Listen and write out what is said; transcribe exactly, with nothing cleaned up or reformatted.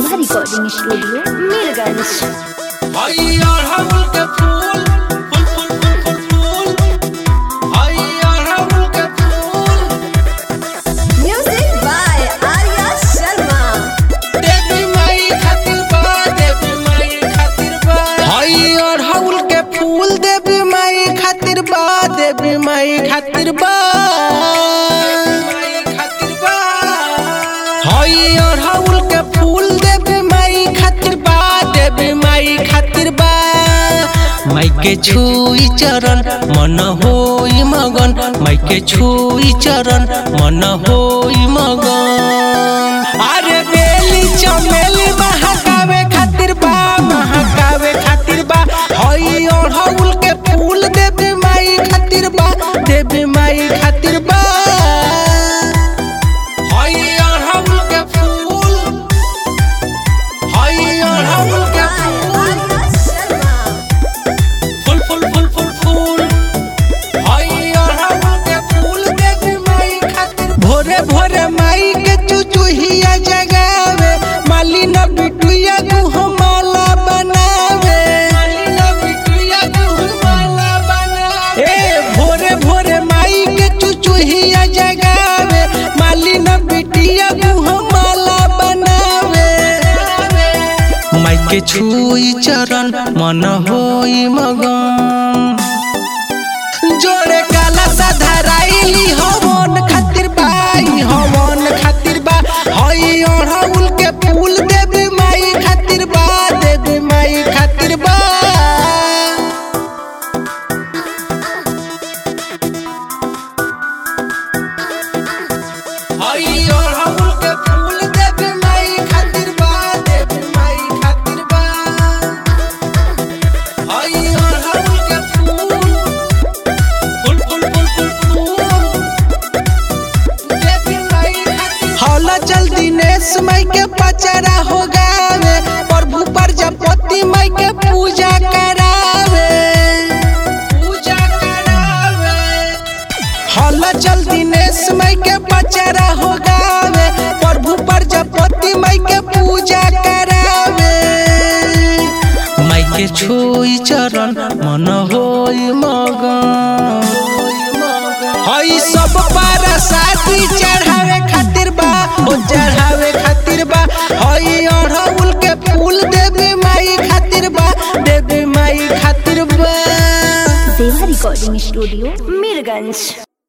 देवा recording studio Mirganj. Music by Arya Sharma. देवी माई खातिर बा, देवी माई खातिर बा। हई अड़हुल के फूल देवी माई खातिर बा, देवी माई खातिर बा। हई अड़हुल के फूल देवी माई खातिर बा, देवी माई खातिर बा। माई के छुई चरण मन होई मगन, माई के छुई चरण मन होई मगन। अरे बेली चमेली महकावे खातिर बा, महकावे खातिर बा। हई अड़हुल के फूल देवी माई खातिर बा, देवी माई खातिर बा। हई अड़हुल के फूल, हई अड़हुल के फूल फूल फूल फूल फूल। हई अड़हुल के फूल देवी माई खातिर। भोरे भोरे माई के चुचुहिया जगावे, माली न बिटुया गुह माला बनावे, माली न बिटुया गुह माला बनावे। ए भोरे भोरे माई के चुचुहिया जगावे, माली न बिटिया गुह माला बनावे। माई के छुई चरण मन होई मगन। जोड़े काला साधराइली हवन खातिर बाई, हवन खातिर बा। हई अड़हुल के फूल देवी माई खातिर बा, देवी माई खातिर बा। हई अड़हुल के फूल देवी माई खातिर बा, देवी माई खातिर बा। हई अड़हुल के फूल फूल फूल फूल फूल फूल देवी माई खातिर। हौला चल दिनेश माई के पचरा हो गावे, प्रभु प्रजापति माई के पूजा करावे, पूजा करावे। हौला चल दिनेश माई के पचरा हो गावे, प्रभु प्रजापति माई के पूजा करावे। माई के छुई चरण मन होई मगन। हई सब पारा साथी चढ़ावे खातिर बा, ओ चढ़ावे खातिर बा। हई अड़हुल के फूल देवी माई खातिर बा, देवी माई खातिर बा। देवा रिकॉर्डिंग स्टूडियो मीरगंज।